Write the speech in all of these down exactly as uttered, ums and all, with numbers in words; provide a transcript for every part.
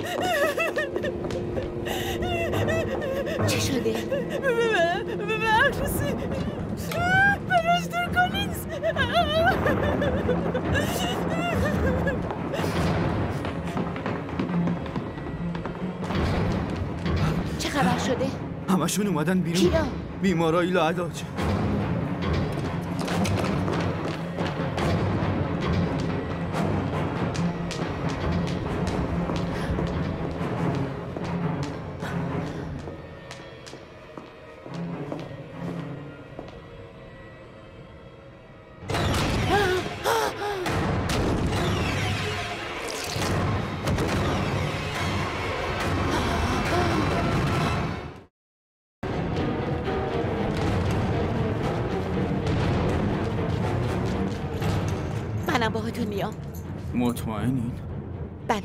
چی شده؟ ببخشی پرستار کالینز. چه خبر شده؟ همشون اومدن بیرون. کیا؟ بیمارای لاعلاج. منم باهاتون میام. مطمئنین؟ بله.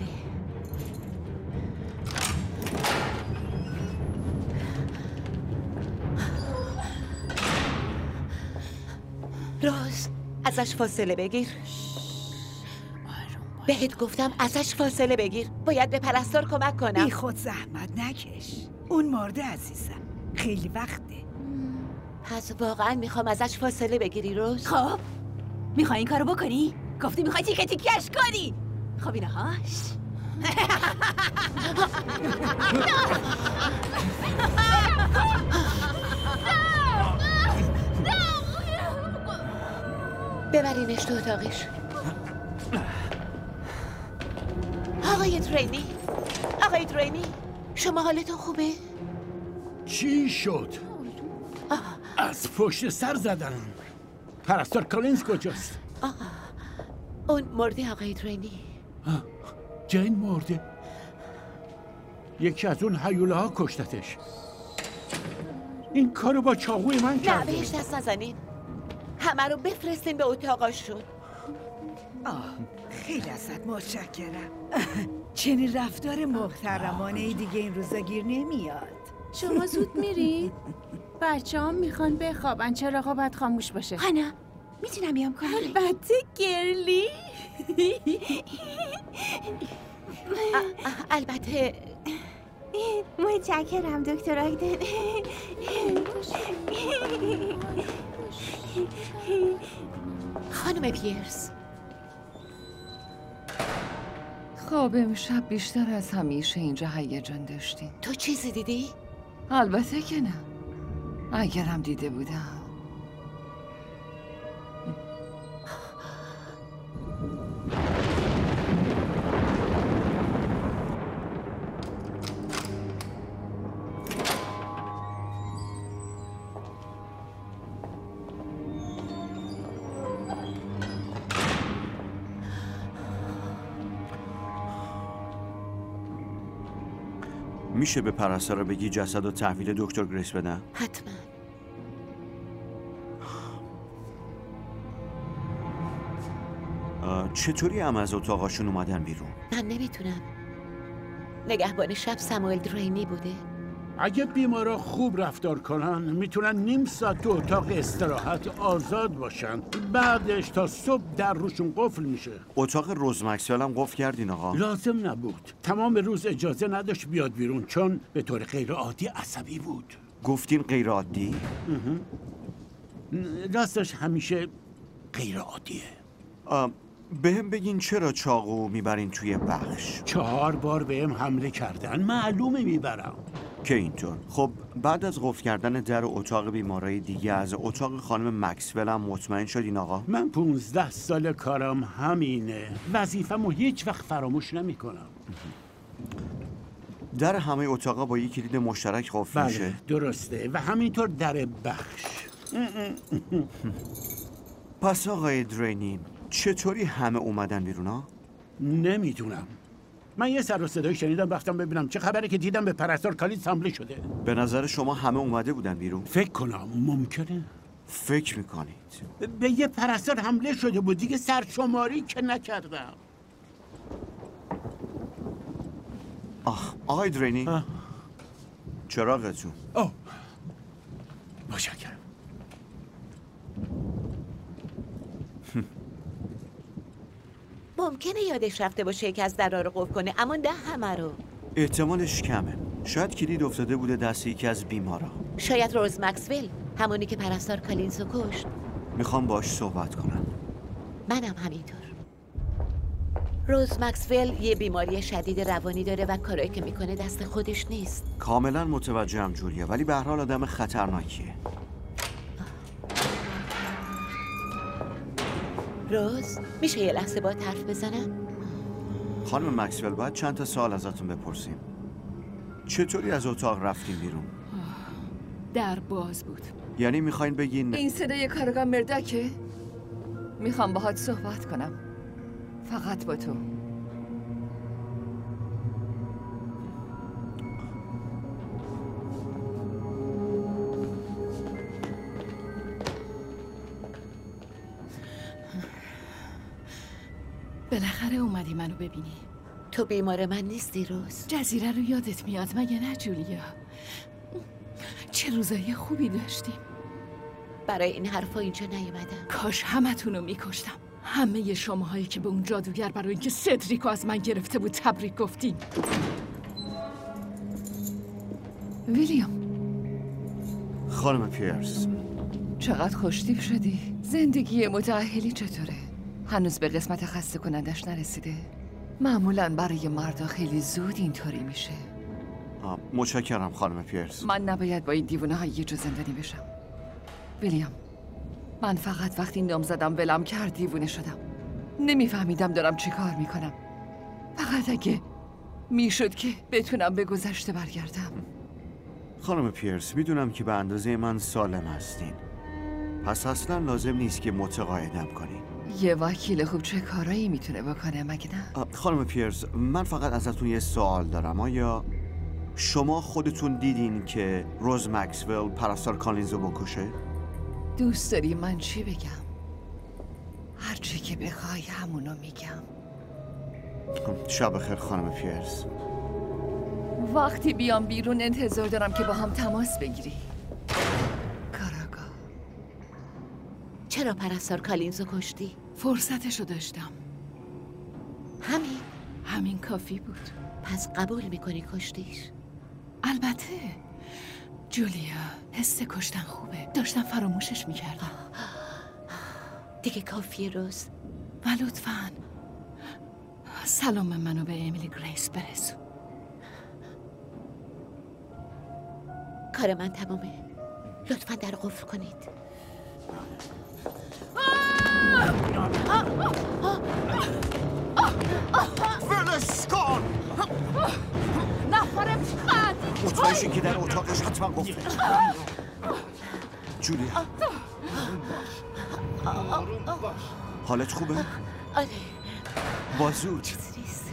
روز ازش فاصله بگیر. بهت گفتم ازش فاصله بگیر. باید به پرستار کمک کنم. بی خود زحمت نکش. اون مرده عزیزم. خیلی وقته. پس واقعا میخوام ازش فاصله بگیری روز؟ خب میخوای این کارو بکنی؟ گفتی میخوای تیکه تیکش کنی. خب اینه هاش. ببرینش تو اتاقش. آقای درینی، آقای درینی، شما حالتون خوبه؟ چی شد؟ از پشت سر زدن. پرستار کالینز کجاست؟ آه. اون مرده آقای درینی. جین مرده؟ یکی از اون هیوله ها کشتتش. این کارو با چاقوی من کرده. نه بهش دست نزنین. همه رو بفرستین به اتاقاشون. آه خیلی ازت متشکرم. چنین رفتار محترمانه ای دیگه این روزا گیر نمیاد. شما زود میرید؟ بچه هم میخوان بخوابن. چراغا باید خاموش باشه. هانا میتونم بیام کنم؟ البته گرلی. البته متشکرم دکتر آیدن. خانم پیرس. خب امشب بیشتر از همیشه اینجا هیجان داشتیم. تو چیزی دیدی؟ البته که نه. اگرم دیده بودم. میشه به پرستار بگی جسد و تحویل دکتر گریس بدن؟ حتما. چطوری هم از اتاقاشون اومدن بیرون؟ من نمیتونم. نگهبان شب ساموئل درینی بوده. اگه بیمارا خوب رفتار کنن میتونن نیم ساعت تو اتاق استراحت آزاد باشن. بعدش تا صبح در روشون قفل میشه. اتاق روز مکسول هم قفل کردین آقا؟ لازم نبود. تمام روز اجازه نداشت بیاد بیرون چون به طور غیر عادی عصبی بود. گفتین غیر عادی؟ راستش همیشه غیر عادیه. بهم بگین چرا چاقو میبرین توی بخش؟ چهار بار بهم حمله کردن. معلومه میبرم. که اینطور. خب بعد از قفل کردن در اتاق بیمارای دیگه از اتاق خانم مکسول هم مطمئن شدین آقا؟ من پونزده سال کارم همینه. وظیفه‌مو هیچ وقت فراموش نمی‌کنم. در همه اتاقا با یک کلید مشترک قفل بله میشه؟ درسته و همینطور در بخش. پس آقای درینی چطوری همه اومدن بیرون ها؟ نمیدونم. من یه سر و صدایی شنیدم رفتم ببینم چه خبره که دیدم به پرستار کالینز حمله شده. به نظر شما همه اومده بودن بیرون؟ فکر کنم ممکنه. فکر میکنید؟ به یه پرستار حمله شده بود دیگه سرشماری که نکردم. آخ آقای درینی چراغتون. اوه متشکرم. ممکنه یادش رفته باشه که از درا رو قفل کنه اما نه همه رو. احتمالش کمه. شاید کلید افتاده بوده دست یکی از بیمارا. شاید روز مکسول، همونی که پرستار کالینزو کشت. میخوام باش صحبت کنم. منم همینطور. روز مکسول یه بیماری شدید روانی داره و کارایی که میکنه دست خودش نیست. کاملا متوجهم جولیا، ولی به هر حال آدم خطرناکیه. روز، میشه یه لحظه با حرف بزنم؟ خانم مکسول، باید چند تا سوال ازتون بپرسیم. چطوری از اتاق رفتین بیرون؟ در باز بود. یعنی میخواین بگین این صدای کارگاه مرداکه؟ میخوام باهات صحبت کنم. فقط با تو. بالاخره اومدی منو ببینی. تو بیمار من نیستی روز. جزیره رو یادت میاد مگه نه جولیا؟ چه روزای خوبی داشتیم. برای این حرفا اینجا نیومدم. کاش همتون رو میکشتم. همه شماهایی که به اون جادوگر برای اینکه سدریکو از من گرفته بود تبریک گفتین. ویلیام. خانم پیرس، چقدر خوشتیپ شدی. زندگی متأهلی چطوره؟ هنوز به قسمت خسته کنندش نرسیده؟ معمولاً برای مردا خیلی زود اینطوری میشه. متشکرم خانم پیرس. من نباید با این دیوانه های یه جو زندانی بشم. ویلیام، من فقط وقتی نام زدم ولم کرد دیوونه شدم. نمیفهمیدم دارم چی کار میکنم. فقط اگه میشد که بتونم به گذشته برگردم. خانم پیرس، میدونم که به اندازه من سالم هستین، پس اصلا لازم نیست که متقاعدم کنین. یه وکیل خوب چه کارایی میتونه بکنه مگه نه؟ خانم پیرس، من فقط ازتون یه سوال دارم. آیا شما خودتون دیدین که روز مکسول پرستار کالینزو بکشه؟ دوست داری من چی بگم؟ هرچی که بخوای همونو میگم. شب خیر خانم پیرس. وقتی بیام بیرون انتظار دارم که با هم تماس بگیری. کاراگاه. چرا پرستار کالینزو کشتی؟ فرصتشو داشتم. همین؟ همین کافی بود. پس قبول میکنی کشتیش؟ البته جولیا، حس کشتن خوبه. داشتم فراموشش میکردم. دیگه کافیه روز. و لطفاً سلام منو به امیلی گریس برسون. کار من تمامه. لطفاً در قفل کنید. ولش کن! نفرم چقدر مطمئن شین که در اتاقش حتما قفله. جولیا، حالت خوبه؟ آره. بازو چیزی نیست.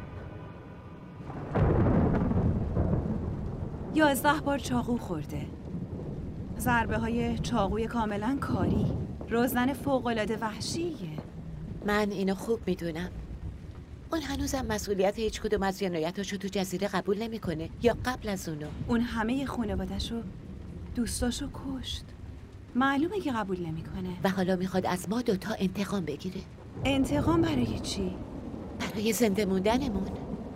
یازده بار چاقو خورده. ضربه های چاقوی کاملا کاری. روزن فوق‌العاده وحشیه. من اینو خوب میدونم. اون هنوزم مسئولیت هیچ کدوم از جنایتاشو تو جزیره قبول نمیکنه یا قبل از اونو. اون همه خانواده‌شو دوستاشو کشت. معلومه که قبول نمیکنه. و حالا میخواد از ما دوتا انتقام بگیره. انتقام برای چی؟ برای زنده موندنمون.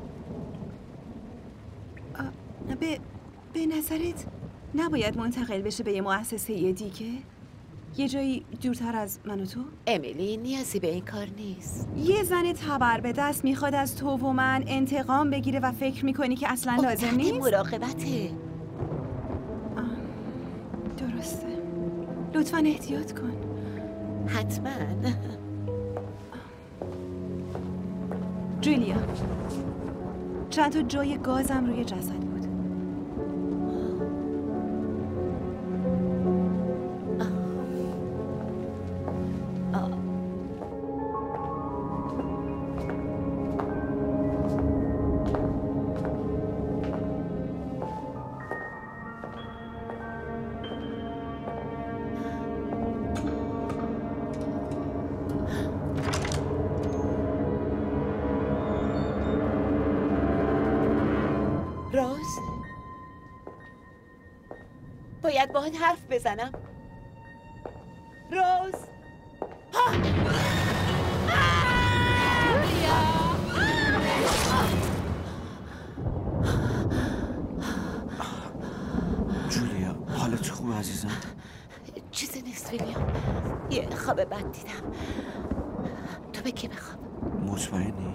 به به نظرت نباید منتقل بشه به یه مؤسسه دیگه؟ یه جایی دورتر از من و تو؟ امیلی، نیازی به این کار نیست. یه زن تبر به دست میخواد از تو و من انتقام بگیره و فکر میکنی که اصلا لازم نیست؟ مراقبته. درسته. لطفاً احتیاط کن. حتما. جولیا، چند تا جای گازم روی جسد بود. روز، باید باهات حرف بزنم. روز. خوب عزیزم؟ چیزی نیست ویلیام، یه خواب بد دیدم. تو به کی بخواب؟ مطمئنی؟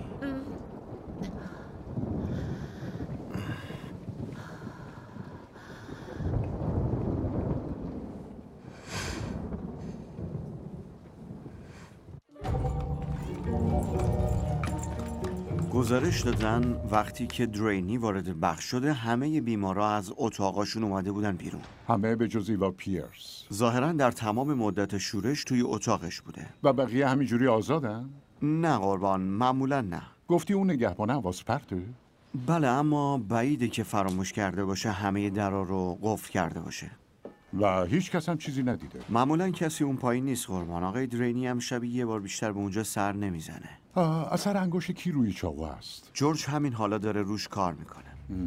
گزارش دادن وقتی که درینی وارد بخش شده همه بیمارا از اتاقاشون اومده بودن بیرون. همه به جز ایوا پیرس. ظاهرا در تمام مدت شورش توی اتاقش بوده. و بقیه همینجوری آزادن؟ نه قربان، معمولا نه. گفتی اون نگهبان حواس پرته؟ بله، اما بعیده که فراموش کرده باشه همه درا رو قفل کرده باشه. و هیچ کس هم چیزی ندیده. معمولا کسی اون پایین نیست قربان. آقای درینی هم شبیه یه بار بیشتر به اونجا سر نمیزنه. آه، اثر انگشت کی روی چاقو است؟ جورج همین حالا داره روش کار میکنه.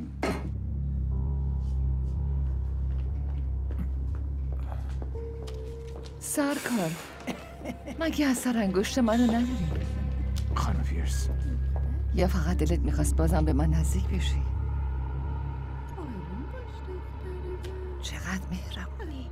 سرکار، مگه اثر انگشت منو نداری؟ خانم پیرس، یا فقط دلت میخواست بازم به من نزدیک بشی؟ چقدر مهربونی.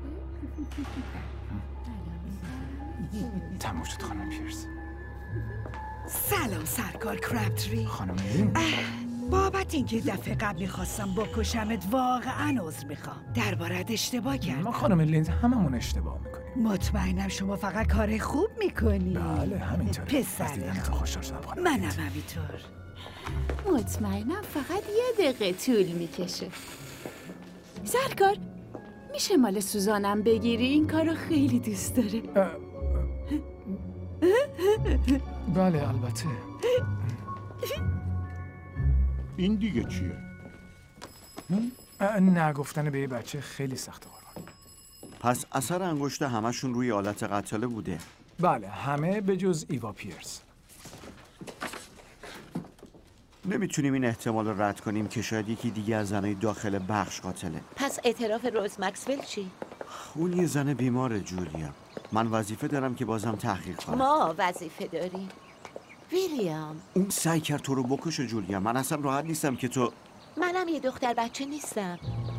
تموم شد خانم پیرس. سلام سرکار کرابتری. خانم میریم؟ بابت اینکه دفعه قبل میخواستم بکشمت واقعا عذر میخوام. دربارت اشتباه ما کردم. خانم لیند هممون اشتباه میکنیم. مطمئنم شما فقط کار خوب میکنی. بله همینطوره. پسر از دیدن تو خوشحال شدم خانم. منم همینطور. مطمئنم فقط یه دقیقه طول میکشه. سرکار، میشه مال سوزانم بگیری؟ این کارو خیلی دوست داره. بله البته. این دیگه چیه؟ نگفتن به یه بچه خیلی سخته قربان. پس اثر انگشت همشون روی آلت قتاله بوده. بله همه به جز ایوا پیرس. نمیتونیم این احتمال رو رد کنیم که شاید یکی دیگه از زنای داخل بخش قاتله. پس اعتراف روز مکسول چی؟ اون یه زن بیماره جولیا. من وظیفه دارم که بازم تحقیق کنم. ما وظیفه داریم. ویلیام، اون سعی کرد تو رو بکشه جولیا. من اصلا راحت نیستم که تو... منم یه دختر بچه نیستم.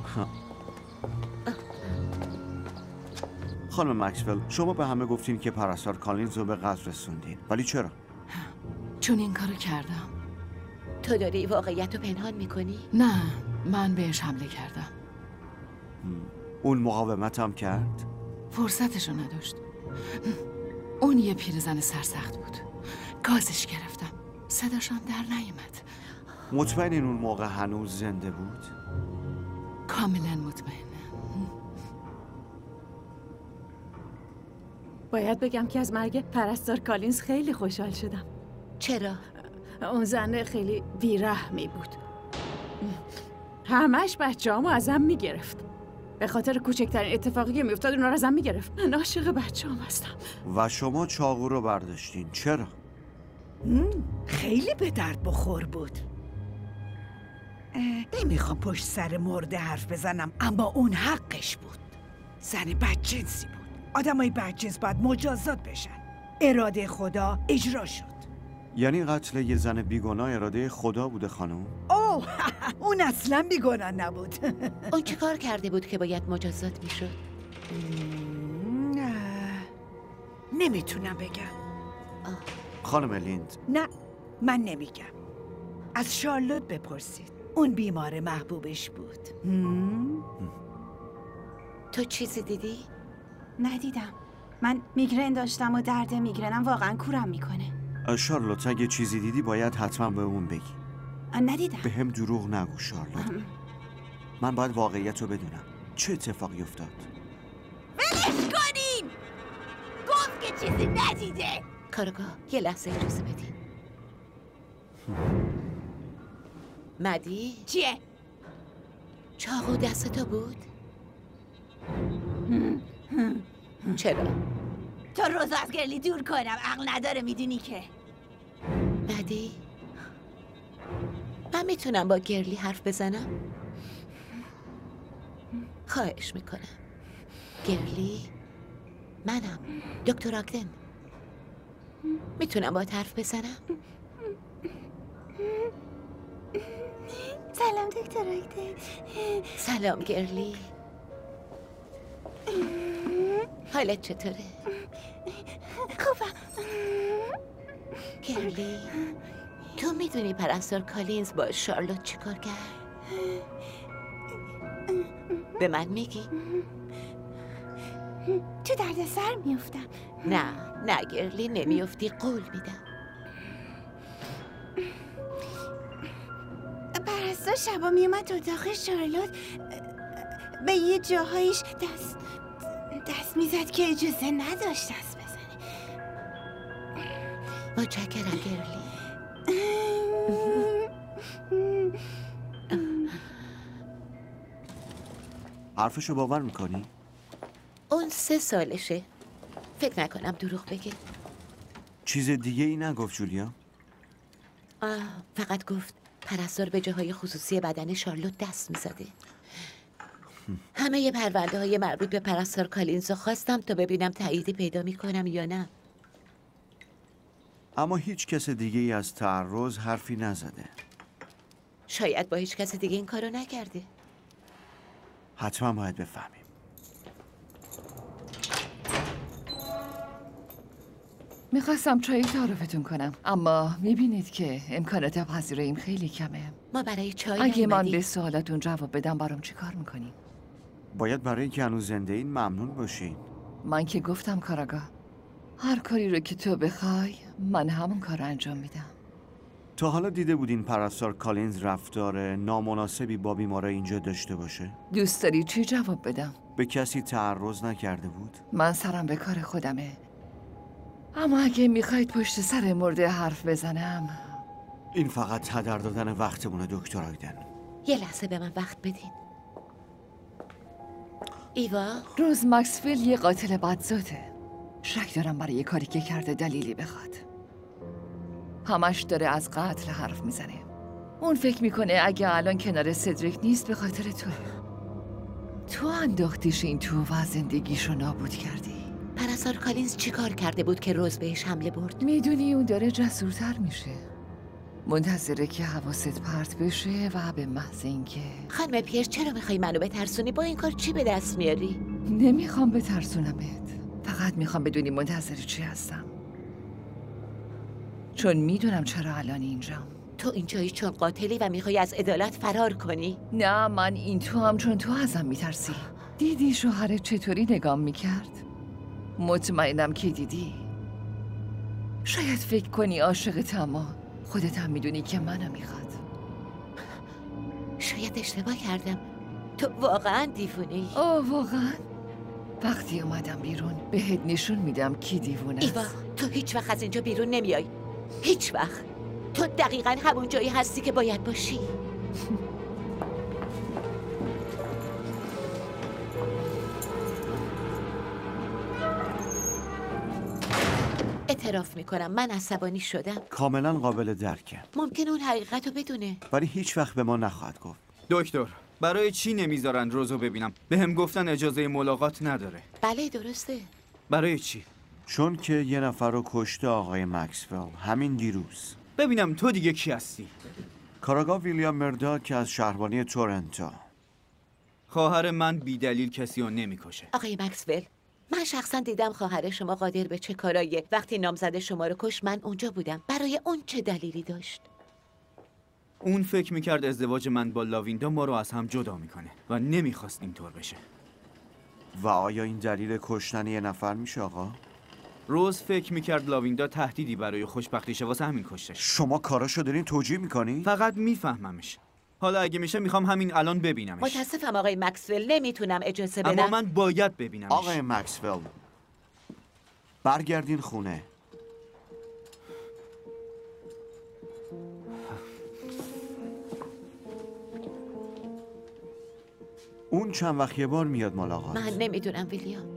خانم مکسول، شما به همه گفتین که پرستار کالینز رو به قتل رسوندین، ولی چرا؟ چون این کارو کردم. تو داری واقعیت رو پنهان میکنی؟ نه، من بهش حمله کردم. اون مقاومت هم کرد؟ فرصتشو نداشت. اون یه پیرزن سرسخت بود. گازش گرفتم. صداشم در نیومد. مطمئنین اون موقع هنوز زنده بود؟ کاملا مطمئنم. باید بگم که از مرگ پرستار کالینز خیلی خوشحال شدم. چرا؟ اون زن خیلی بیرحمی بود. همش بچه هامو ازم میگرفت. به خاطر کوچکترین اتفاقی که میافتاد اونا رو ازم میگرفت. من عاشق بچه هم هستم. و شما چاقو رو برداشتین، چرا؟ خیلی به درد بخور بود. نمیخوام پشت سر مرده حرف بزنم، اما اون حقش بود. زن بدجنسی بود. آدمای بدجنس باید مجازات بشن. اراده خدا اجرا شد. یعنی قتل یه زن بیگناه اراده خدا بوده خانم؟ اوه اون اصلا بیگناه نبود. اون چه کار کرده بود که باید مجازات میشد؟ نه نمیتونم بگم. خانم لیند، نه من نمیگم. از شارلوت بپرسید. اون بیمار محبوبش بود. تو چیزی دیدی؟ ندیدم. من میگرن داشتم و درد میگرنم واقعا کورم میکنه. شارلوت اگه چیزی دیدی باید حتما به اون بگی. ندیدم. به هم دروغ نگو شارلوت. من باید واقعیت رو بدونم. چه اتفاقی افتاد؟ ولش کنین! گفت که چیزی ندیده. کارگاه یه لحظه اجازه بدین. مدی؟ چیه؟ چاقو دست تو بود؟ چرا؟ تو روز از گرلی دور کنم، عقل نداره میدونی که. مدی؟ من میتونم با گرلی حرف بزنم؟ خواهش میکنم. گرلی؟ منم دکتر آگدن. میتونم با حرف بزنم؟ سلام دکتر آگدن. سلام گرلی. حالت چطوره؟ خوبم. گرلی تو میدونی پرستار کالینز با شارلوت چیکار کرد؟ به من میگی؟ تو درد سر میفتم. نه نه گرلی نمیافتی، قول میدم. پرستار شبا میومد تو اتاق شارلوت، به یه جاهایش دست دست میزد که اجازه نداشت دست بزنه. متشکرم گرلی. حرفشو باور میکنی؟ اون سه سالشه. فکر نکنم دروغ بگه. چیز دیگه ای نگفت جولیا؟ آه، فقط گفت پرستار به جاهای خصوصی بدن شارلوت دست میزده. همه ی پرونده های مربوط به پرستار کالینز رو خواستم تا ببینم تاییدی پیدا میکنم یا نه. اما هیچ کس دیگه ای از تعرض حرفی نزده. شاید با هیچ کس دیگه این کارو نکرده. حتما باید بفهمیم. میخواستم چای تعارفتون کنم، اما میبینید که امکانات پذیراییم خیلی کمه. ما برای چای اگه من نیومدیم. به سوالاتون جواب بدم برام چی کار میکنین؟ باید برای اینکه هنوز زنده این ممنون باشین. من که گفتم کاراگاه، هر کاری رو که تو بخوای من همون کار رو انجام میدم. تا حالا دیده بودین پرستار کالینز رفتار نامناسبی با بیمارا اینجا داشته باشه؟ دوست داری چی جواب بدم؟ به کسی تعرض نکرده بود؟ من سرم به کار خودمه، اما اگه میخواید پشت سر مرده حرف بزنم. این فقط هدر دادن وقتمونه دکتر آیدن. یه لحظه به من وقت بدین. ایوا، روز مکسول یه قاتل بدذاته. شک دارم برای یه کاری که کرده دلیلی بخواد. همش داره از قتل حرف میزنه. اون فکر میکنه اگه الان کنار سدریک نیست به خاطر توه. تو انداختیش این تو و زندگیشو نابود کردی. پرستار کالینز چی کار کرده بود که روز بهش حمله برد؟ میدونی اون داره جسورتر میشه. منتظره که حواست پرت بشه و به محض اینکه خانم پیرس چرا میخوای منو بترسونی؟ با این کار چی به دست میاری؟ نمیخوام بترسونمت، فقط میخوام بدونی منتظر چی هستم، چون میدونم چرا الان اینجام. تو اینجایی چون قاتلی و میخوای از عدالت فرار کنی؟ نه، من این تو هم چون تو ازم میترسی. دیدی شوهرت چطوری نگام میکرد؟ مطمئنم که دیدی. شاید فکر کنی عاشقت، اما خودت هم میدونی که منو میخواد. شاید اشتباه کردم. تو واقعا دیوونه ای. اوه واقعا؟ وقتی اومدم بیرون بهت نشون میدم کی دیوونه است. ایوا، تو هیچ وقت از اینجا بیرون نمیای. هیچ وقت. تو دقیقاً همون جایی هستی که باید باشی. اعتراف میکنم من عصبانی شدم. کاملا قابل درکه، ممکن اون حقیقت رو بدونه. ولی هیچ وقت به ما نخواهد گفت. دکتر، برای چی نمیذارن روزو ببینم؟ به هم گفتن اجازه ملاقات نداره. بله درسته. برای چی؟ چون که یه نفر رو کشته آقای مکسول، همین دیروز. ببینم تو دیگه کی هستی؟ کاراگاه ویلیام مرداک از شهربانی تورنتو. خواهر من بی دلیل کسی رو نمیکشه. آقای مکسول، من شخصا دیدم خواهر شما قادر به چه کارایی. وقتی نامزد شما رو کش من اونجا بودم. برای اون چه دلیلی داشت؟ اون فکر میکرد ازدواج من با لاویندا ما رو از هم جدا میکنه و نمیخواست اینطور بشه. و آیا این دلیل کشتن یه نفر میشه آقا؟ روز فکر میکرد لاویندا تهدیدی برای خوشبختیشه، واسه همین کشتش. شما کاراشو دارین توجیه میکنی؟ فقط میفهممش. حالا اگه میشه میخوام همین الان ببینمش. متاسفم آقای مکسول، نمیتونم اجازه بدم. اما من باید ببینمش. آقای مکسول، برگردین خونه. اون چند وقت یه بار میاد ملاقات. من نمیدونم ویلیام.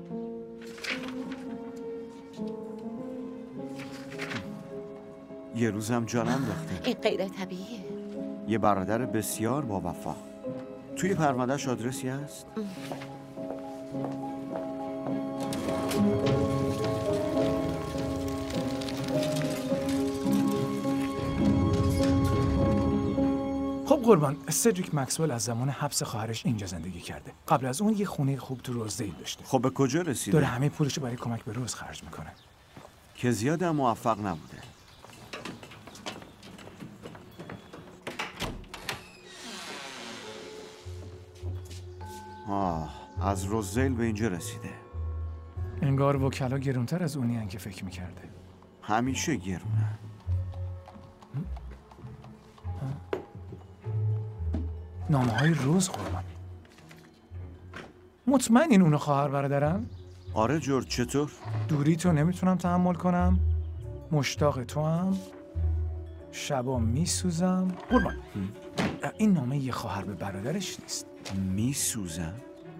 یه روزم جان انداخته. این غیر طبیعیه. یه برادر بسیار با وفا. توی پروندهش آدرسی هست؟ خب قربان، سدریک مکسول از زمان حبس خواهرش اینجا زندگی کرده. قبل از اون یه خونه خوب تو روزدیل داشته. خب به کجا رسیده؟ داره همه پولشو برای کمک به روز خرج میکنه. که زیاد هم موفق نبوده. آه، از روزدیل به اینجا رسیده. انگار وکلا گرونتر از اونی هن که فکر میکرده. همیشه گرونه. نامه های روز قربان. مطمئن این اونو خواهر برادرن؟ آره جورج، چطور؟ دوری تو نمیتونم تحمل کنم. مشتاق تو هم. شبا میسوزم. قربان، این نامه یه خواهر به برادرش نیست. میسوزم؟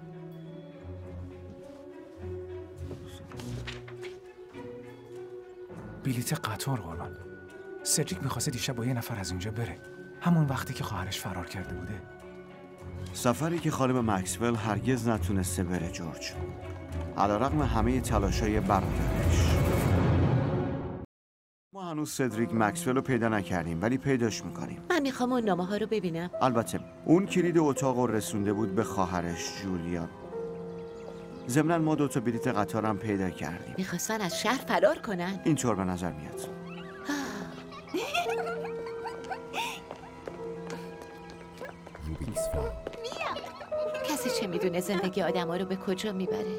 بلیت قطار قربان. سدریک میخواسته دیشب با یه نفر از اینجا بره. همون وقتی که خواهرش فرار کرده بوده. سفری که خانم مکسول هرگز نتونسته بره جورج، علیرغم همه تلاشای برادرش. ما هنوز سدریک مکسول رو پیدا نکردیم، ولی پیداش میکنیم. من میخوام اون نامه ها رو ببینم. البته اون کلید اتاق رو رسونده بود به خواهرش جولیا. ضمناً ما دوتا بلیت قطارم پیدا کردیم. میخواستن از شهر فرار کنن. اینطور به نظر میاد. کسی چه میدونه زندگی آدم ها رو به کجا میبره.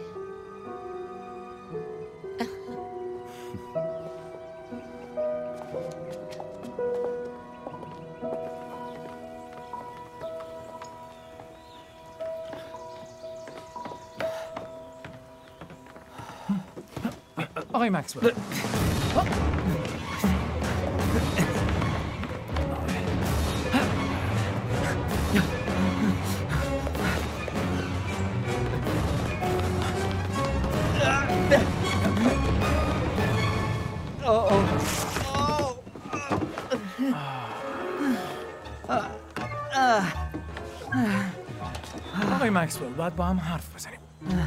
آقای مکسول، آقای مکسول باید با هم حرف بزنیم.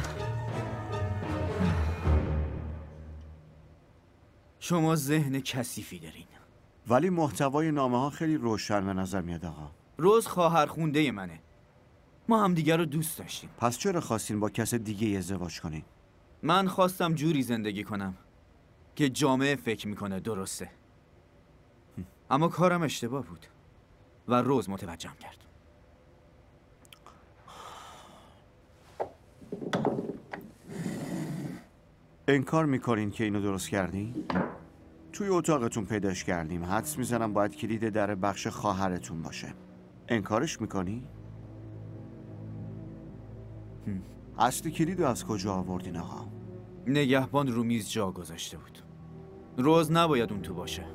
شما ذهن کثیفی دارین. ولی محتوای نامه ها خیلی روشن به نظر میاد آقا. روز خواهر خونده منه. ما هم دیگر رو دوست داشتیم. پس چرا خواستین با کس دیگه ازدواج کنین؟ من خواستم جوری زندگی کنم که جامعه فکر میکنه درسته. اما کارم اشتباه بود و روز متوجهم کرد. انکار میکنین که اینو درست کردین؟ توی اتاقتون پیداش کردیم. حدس میزنم باید کلید در بخش خواهرتون باشه. انکارش میکنی؟ اصل کلیدو از کجا آوردین آقا؟ نگهبان رو میز جا گذاشته بود. روز نباید اون تو باشه.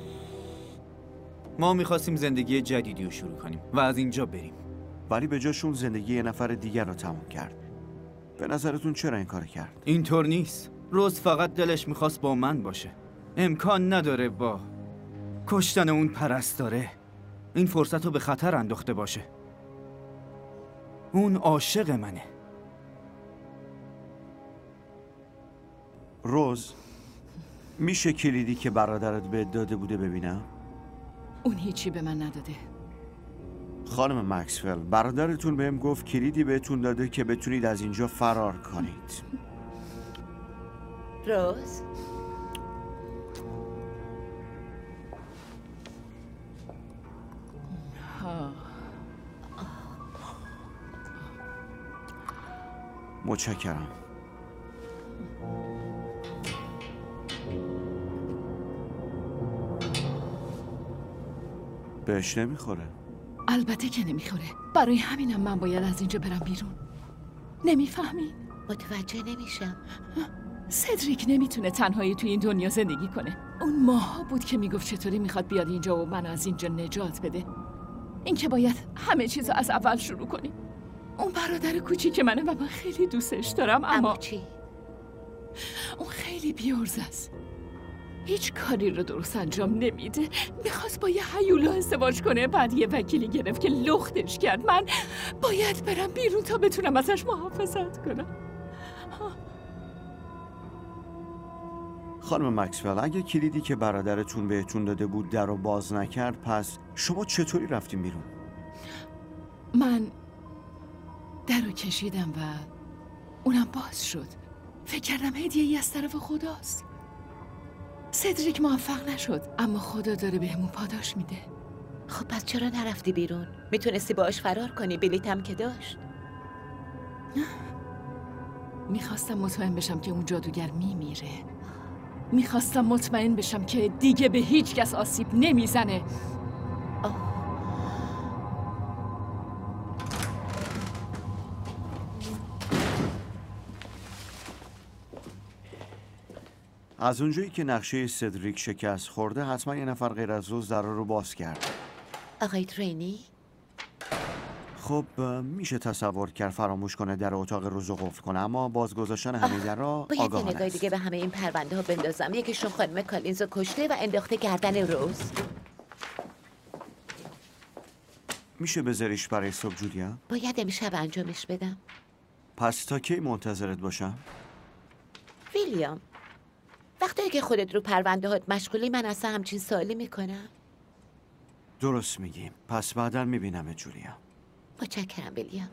ما میخواستیم زندگی جدیدی رو شروع کنیم و از اینجا بریم. ولی به جاشون زندگی یه نفر دیگر رو تموم کرد. به نظرتون چرا این کار کرد؟ اینطور نیست. روز فقط دلش میخواست با من باشه. امکان نداره با کشتن اون پرستاره این فرصت رو به خطر انداخته باشه. اون عاشق منه. روز، میشه کلیدی که برادرت بهت داده بوده ببینم؟ اون هیچی به من نداده. خانم مکسول، برادرتون بهم گفت کلیدی بهتون داده که بتونید از اینجا فرار کنید. روز، متشکرم. بهش نمیخوره. البته که نمیخوره. برای همینم من باید از اینجا برم بیرون. نمیفهمی؟ متوجه نمیشم. سدریک نمیتونه تنهایی توی این دنیا زندگی کنه. اون ماها بود که میگفت چطوری میخواد بیاد اینجا و من از اینجا نجات بده. این که باید همه چیز از اول شروع کنیم. اون برادر کوچیک منه و من خیلی دوستش دارم، اما اما چی؟ اون خیلی بی‌عرضه است. هیچ کاری رو درست انجام نمیده. میخواست با یه هیولا ازدواج کنه، بعد یه وکیلی گرفت که لختش کرد. من باید برم بیرون تا بتونم ازش محافظت کنم. خانم مکسول، اگه کلیدی که برادرتون بهتون داده بود در رو باز نکرد، پس شما چطوری رفتین بیرون؟ من در رو کشیدم و اونم باز شد. فکر کردم هدیه ای از طرف خداست. سدریک موفق نشد، اما خدا داره بهمون پاداش میده. خب پس چرا نرفتی بیرون؟ میتونستی باهاش فرار کنی، بلیتم که داشت. میخواستم مطمئن بشم که اون جادوگر میمیره. میخواستم مطمئن بشم که دیگه به هیچ کس آسیب نمیزنه. از اونجایی که نقشه سدریک شکست خورده، حتما یه نفر غیر از روز در رو باز کرد. آقای ترینی؟ خب میشه تصور کرد فراموش کنه در اتاق روز رو قفل کنه، اما باز گذاشتن همه در را باید یه آگاهانه نگاه است. دیگه به همه این پرونده ها بندازم. یکیشون خانم کالینز رو کشته و انداخته گردن روز. میشه بذاریش برای صبح جولیا؟ باید امشب انجامش بدم. پس تا کی منتظرت باشم؟ ویلیام، وقتی که خودت رو پرونده هات مشغولی من اصلا همچین سوالی میکنم. درست میگی. پس بعداً میبینم جولیا. متشکرم ویلیام.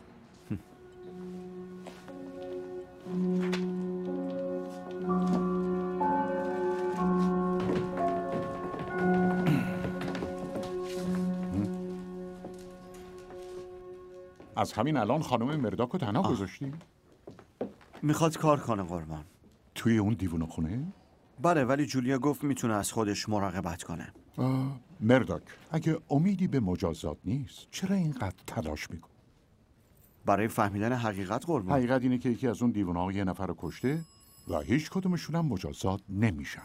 از همین الان خانم مرداک رو تنها گذاشتی؟ میخواد کار کنه قربان. توی اون دیوونه خونه؟ بله، ولی جولیا گفت میتونه از خودش مراقبت کنه. مرداک، اگه امیدی به مجازات نیست چرا اینقدر تلاش میکن؟ برای فهمیدن حقیقت قربان. حقیقت اینه که یکی از اون دیوونه ها یه نفر رو کشته و هیچ کدومشون هم مجازات نمیشن.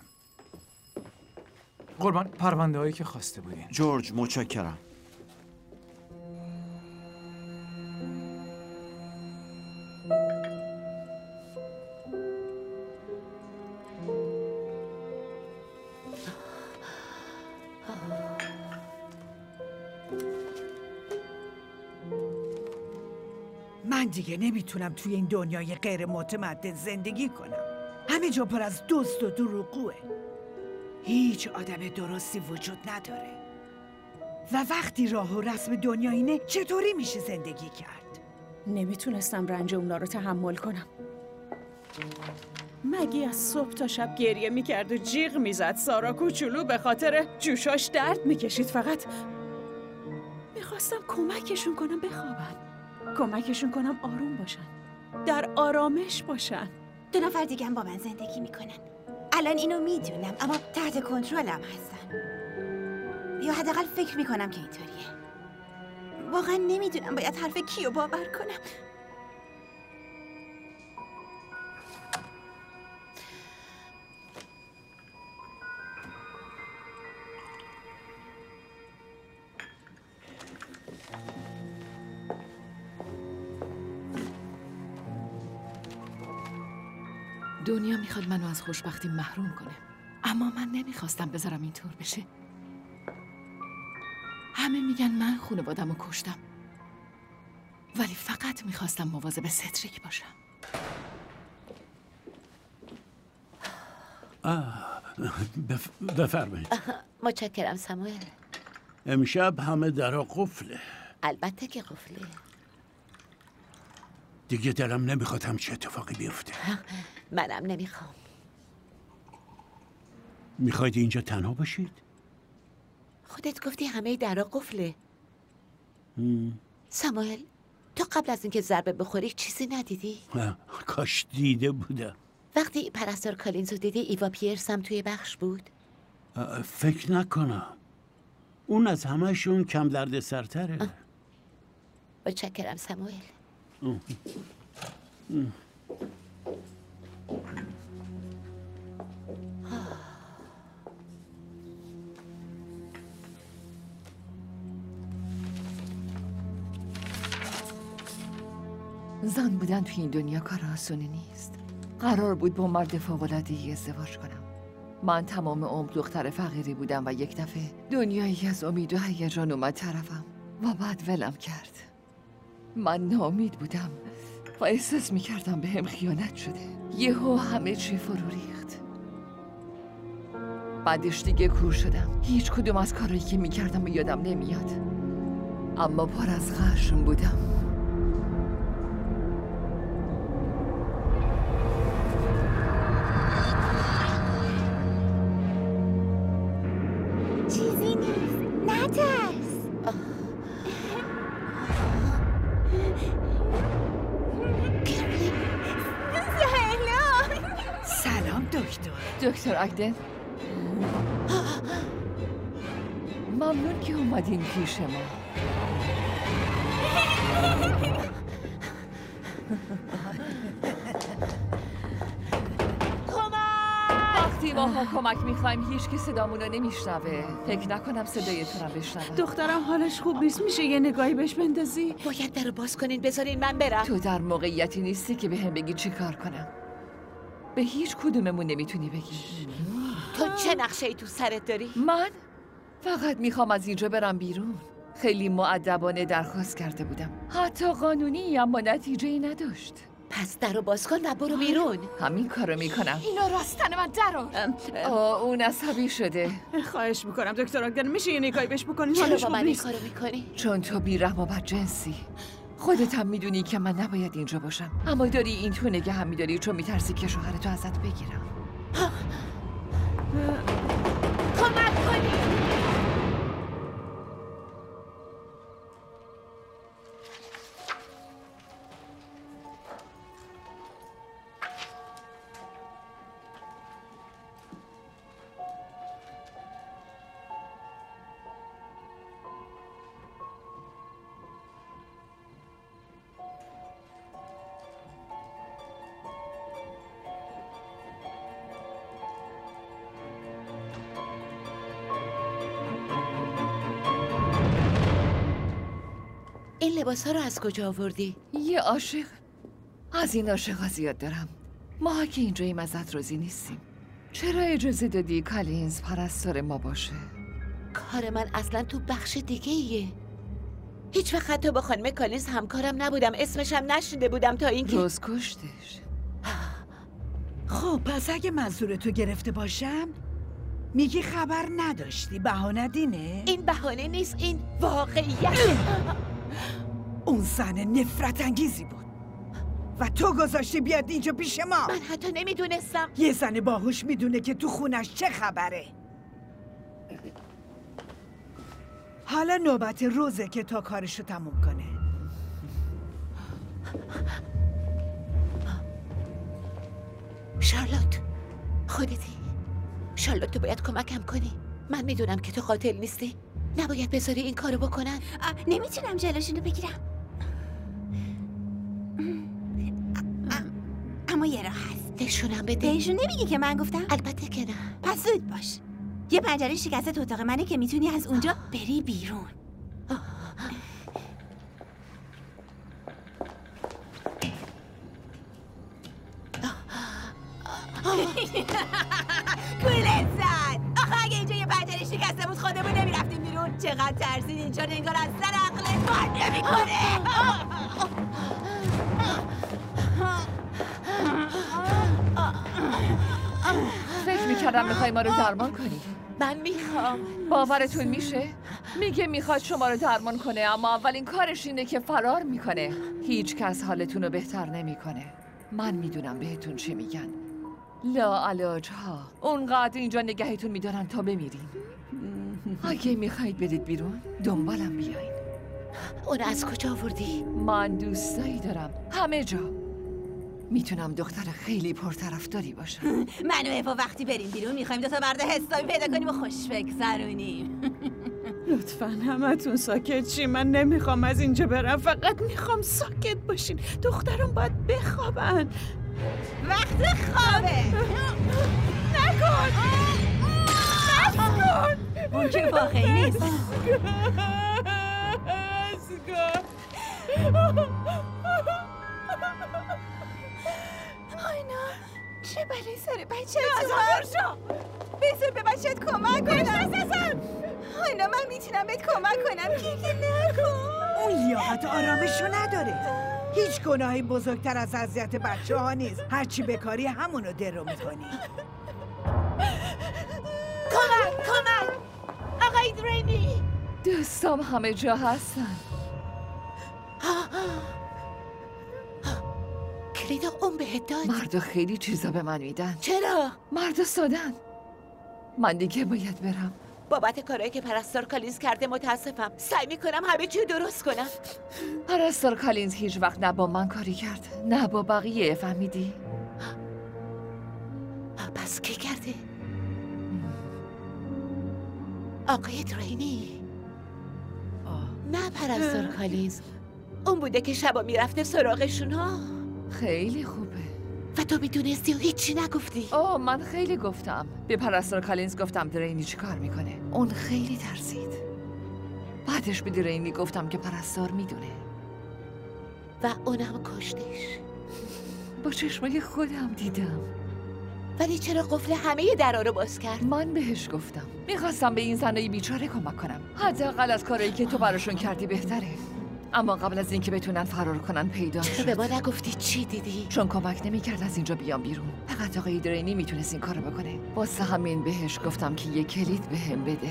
قربان، پرونده هایی که خواسته بودین. جورج، متشکرم. من دیگه نمیتونم توی این دنیای غیر متمدن زندگی کنم. همه جا پر از دزد و دروغگوئه. هیچ آدم درستی وجود نداره. و وقتی راه و رسم دنیا اینه، چطوری میشه زندگی کرد؟ نمیتونستم رنج اونا رو تحمل کنم. مگی از صبح تا شب گریه میکرد و جیغ میزد. سارا کوچولو به خاطر جوشاش درد میکشید. فقط میخواستم کمکشون کنم بخوابن، کمکشون کنم آروم باشن، در آرامش باشن. دو نفر دیگه هم با من زندگی میکنن. الان اینو میدونم، اما تحت کنترلم هستن، یا حداقل فکر میکنم که اینطوریه. واقعا نمیدونم باید حرف کیو باور کنم. دنیا میخواد منو از خوشبختی محروم کنه، اما من نمیخواستم بذارم اینطور بشه. همه میگن من خانواده‌مو کشتم، ولی فقط میخواستم مواظب سدریک باشم. بف... بفرمایید. متشکرم ساموئل. امشب همه درا قفله. البته که قفله. دیگه دلم نمیخواد همچه اتفاقی بیفته. منم نمیخوام. میخواید اینجا تنها باشید؟ خودت گفتی همه درا قفله. ساموئل، تو قبل از اینکه ضربه بخوری چیزی ندیدی؟ کاش دیده بودم. وقتی پرستار کالینز رو دیدی ایوا پیرس هم توی بخش بود؟ فکر نکنم. اون از همه‌شون کم درد سرتره. متشکرم ساموئل. زن بودن توی این دنیا کار آسونی نیست. قرار بود با مرد فوق‌العاده‌ای ازدواج کنم. من تمام عمر دختر فقیری بودم و یک دفعه دنیایی از امید و هیجان اومد طرفم و بعد ولم کرد. من ناامید بودم و احساس میکردم به هم خیانت شده. یهو همه چی فرو ریخت. بعدش دیگه کور شدم. هیچ کدوم از کارهایی که میکردم و یادم نمیاد. اما پر از خشم بودم. چیزی نیست، نترس. سلام دکتر. دکتر اگدن، ممنون که اومدین پیش ما. وقتی ما کمک میخوایم هیچ کی صدامونو نمیشنوه. فکر نکنم صدای تو رو بشنوه. دخترم حالش خوب نیست، میشه یه نگاهی بهش بندازی؟ باید درو باز کنین، بذارین من برم. تو در موقعیتی نیستی که به هم بگی چی کار کنم. به هیچ کدوممون نمیتونی بگی. تو چه نقشه ای تو سرت داری؟ من فقط میخوام از اینجا برم بیرون. خیلی مؤدبانه درخواست کرده بودم، حتی قانونی، اما نتیجه ای نداشت. پس درو باز کن و برو بیرون. همین کارو میکنم. اینا راستن من درو. آه، اون عصبی شده. خواهش میکنم دکتر آگدن، میشه یه نگاهی بهش بکنی؟ چرا حالش با خوب من این نیست. کارو میکنی؟ چون تو بیرحم و بدجنسی. خودت هم میدونی که من نباید اینجا باشم، اما داری این تو نگه هم میداری چون میترسی که شوهرتو ازت بگیرم. کمک کنی. این لباس ها رو از کجا آوردی؟ یه عاشق. از این عاشقا زیاد دارم. ما که اینجاییم ازت راضی نیستیم. چرا اجازه دادی کالینز پرستار ما باشه؟ کار من اصلا تو بخش دیگه ایه. هیچ وقت حتی با خانم کالینز همکارم نبودم، اسمشم نشنیده بودم تا اینکه روز کشتش. خب پس اگه منظور تو گرفته باشم میگی خبر نداشتی، بهانه دینه؟ این بهانه نیست، این واقعیت. اون زن نفرت انگیزی بود و تو گذاشتی بیاد اینجا پیش ما. من حتی نمیدونستم. یه زن باهوش میدونه که تو خونش چه خبره. حالا نوبت روزه که تا کارشو تموم کنه. شارلوت، خودتی. شارلوت تو باید کمکم کنی. من میدونم که تو قاتل نیستی. نباید بذاری این کارو بکنن. نمیتونم جلوشونو بگیرم، اما یه راه هست. نشونم بده. بهشون نمیگی که من گفتم؟ البته که نه. پس زود باش. یه پنجره شکسته تو اتاق منه که میتونی از اونجا بری بیرون. گولت زد. آخه اگه اینجا یه پنجره شکسته بود خودمون نمیرفتیم بیرون. چقدر ترسید اینجا انگار از سر عقلت کار نمیکنه. فکر میکردم میخوای ما رو درمان کنی. من میخوام. باورتون میشه؟ میگه میخواد شما رو درمان کنه، اما اولین کارش اینه که فرار میکنه. هیچ کس حالتون رو بهتر نمیکنه. من میدونم بهتون چی میگن. لا علاج ها. اونقدر اینجا نگهتون میدارن تا بمیرین. اگه میخواید برید بیرون دنبالم بیاین. اون از کجا آوردی؟ من دوستایی دارم همه جا. میتونم دختر خیلی پرطرفداری باشم. من و ایفا وقتی بریم بیرون میخوایم دو تا مرد حسابی پیدا کنیم و خوش بگذرونیم. لطفاً همتون ساکت چی. من نمیخوام از اینجا برم، فقط میخوام ساکت باشین. دخترم باید بخوابن. وقت خوابه. نکن نکن. اون که واقعی نیست. آینا چه بلایی سر بچه تو؟ بذار به بچه‌ت کمک کنم. آینا من میتونم بهت کمک کنم. گریه نکن. اون لیاقت آرامشو نداره. هیچ گناهی بزرگتر از اذیت بچه ها نیست. هرچی بکاری همونو درو میکنی. کمک کمک آقای دریمی. دوستام همه جا هستن. کلیدا اون بهت داد؟ مردا خیلی چیزا به من میدن. چرا؟ مردا سادن. من دیگه باید برم. بابت کارهایی که پرستار کالینز کرده متاسفم. سعی میکنم همه چی درست کنم. پرستار کالینز هیچ وقت نه با من کاری کرد نه با بقیه، فهمیدی؟ پس کی کرده؟ آقای ترینی. نه پرستار کالینز. اون بوده که شبا میرفته سراغشون ها. خیلی خوبه. و تو میدونستی و هیچی نگفتی؟ آه من خیلی گفتم. به پرستار کالینز گفتم درینی چی کار میکنه. اون خیلی ترسید. بعدش به درینی گفتم که پرستار میدونه و اونم کشتش. با چشمای خودم دیدم. ولی چرا قفل همه درا رو باز کرد؟ من بهش گفتم میخواستم به این زنای بیچاره کمک کنم. حداقل از کارایی که تو براشون کردی بهتره. اما قبل از اینکه بتونن فرار کنن پیدا شد. چرا به ما نگفتی چی دیدی؟ چون کمک نمیکرد از اینجا بیام بیرون. فقط آقای درینی میتونست این کارو بکنه. واسه همین بهش گفتم که یه کلید بهم بده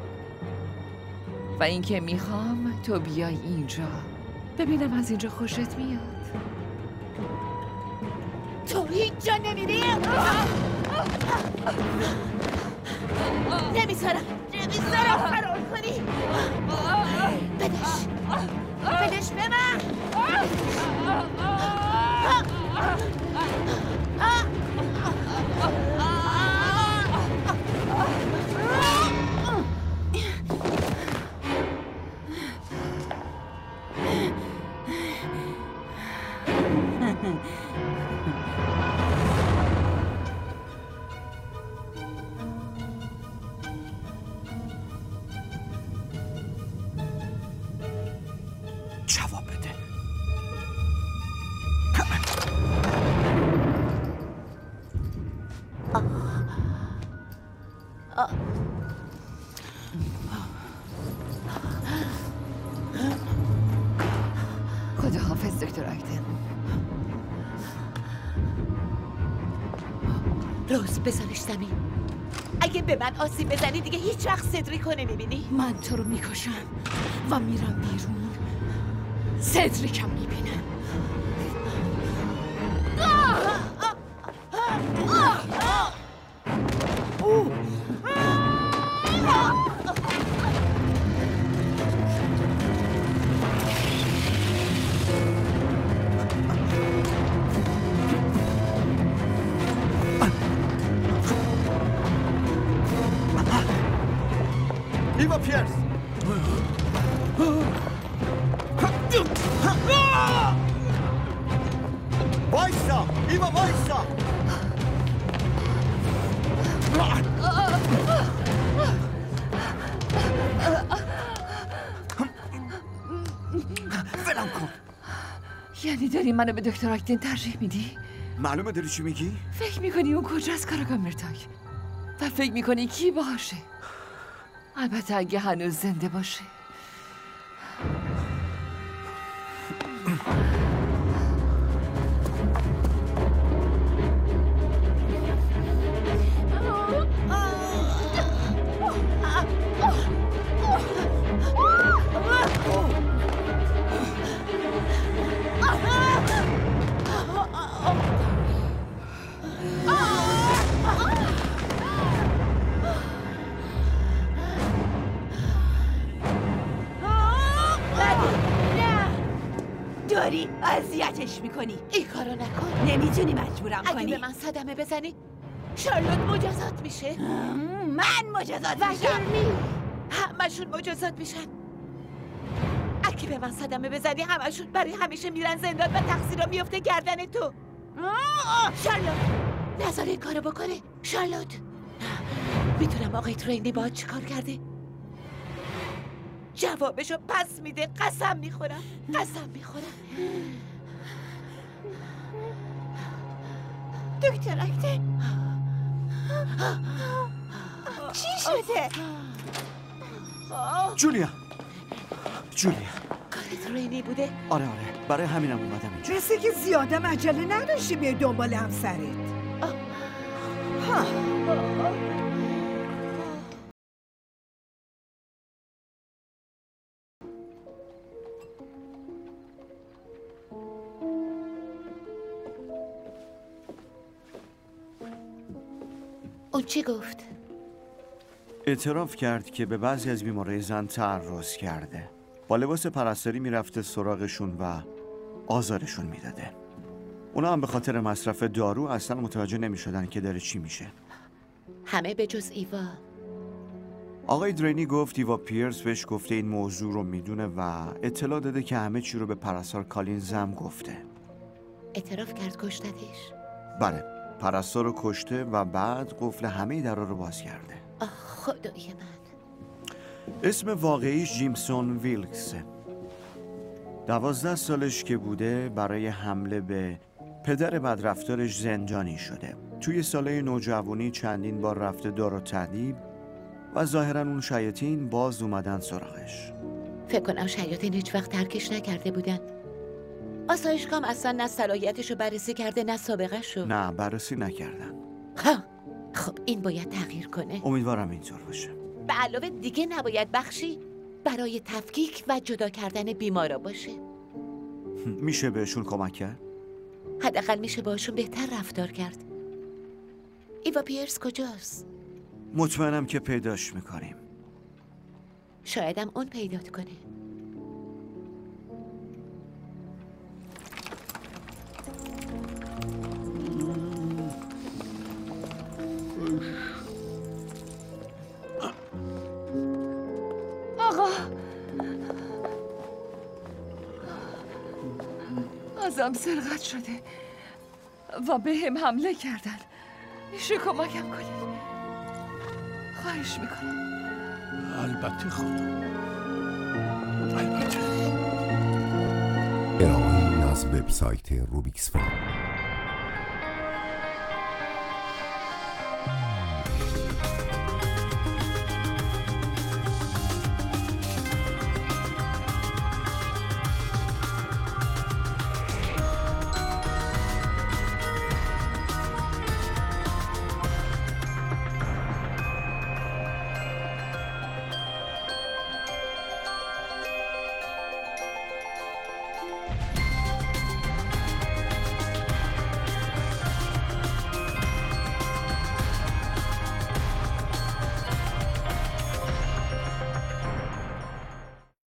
و اینکه میخوام تو بیای اینجا ببینم از اینجا خوشت میاد. تو اینجا نمیری؟ نمیذارم نمیذارم فرار کنی. بدش بدش به من. جواب بده. خداحافظ دکتر آیدن. روز بذارش زمین. اگه به من آسیب بزنی دیگه هیچ وقت سدریکو نمیبینی. من تو رو میکشم و میرم بیرون. سدریکم میبینم. ایوا پیرس. وایسا ایوا وایسا. ولم کن. یعنی داری منو به دکتر آیدن ترجیح میدی؟ معلومه داری چی میگی؟ فکر میکنی اون کجاست کاراگاه مرتاک؟ و فکر میکنی کی باشه؟ البته اگه هنوز زنده باشه. داری اذیتش میکنی. این کارو نکن. نمیتونی مجبورم اگه کنی. به من صدمه بزنی شارلوت مجازات میشه. من مجازات و میشم. گرمی همشون مجازات میشن. اگه به من صدمه بزنی همشون برای همیشه میرن زندان و تقصیرها میفته گردن تو. شارلوت نذار این کارو بکنه. شارلوت میدونم آقای ترینی باهات چی کار کرده. جوابشو پس میده. قسم میخورم قسم میخورم. دکتر آیدن چی شده؟ جولیا جولیا کار ترینی بوده؟ آره آره برای همینم اومدم اینجا. مثل که زیادم عجله نداشتی بیای دنبال همسرت. ها اون چی گفت؟ اعتراف کرد که به بعضی از بیمارای زن تعرض کرده. با لباس پرستاری میرفته سراغشون و آزارشون میداده. اونا هم به خاطر مصرف دارو اصلا متوجه نمیشدن که داره چی میشه. همه به جز ایوا. آقای درینی گفت ایوا پیرس بهش گفته این موضوع رو میدونه و اطلاع داده که همه چی رو به پرستار کالینز هم گفته. اعتراف کرد کشتتش؟ بله، پرستار رو کشته و بعد قفل همه درا رو باز کرده. آه خدای من. اسم واقعیش جیمسون ویلکسه. دوازده سالش که بوده برای حمله به پدر بدرفتارش زندانی شده. توی سالهای نوجوانی چندین بار رفته دار و تأدیب و ظاهرا اون شیاطین باز اومدن سراغش. فکر کنم شیاطین هیچ وقت ترکش نکرده بودن. آسایشگاه اصلا نه صلاحیتشو بررسی کرده نه سابقه‌شو. نه بررسی نکردن. ها خب این باید تغییر کنه. امیدوارم اینطور باشه. به علاوه دیگه نباید بخشی برای تفکیک و جدا کردن بیمارا باشه. میشه بهشون کمک کرد؟ حداقل میشه باشون بهتر رفتار کرد. ایوا پیرس کجاست؟ مطمئنم که پیداش میکنیم. شایدم اون پیدات کنه. آقا ازم سرقت شده و به هم حمله کردن. میشه کمکم کنید؟ خواهش میکنم. البته خدا، البته. ارائه‌ای از وبسایت روبیکس فیلم.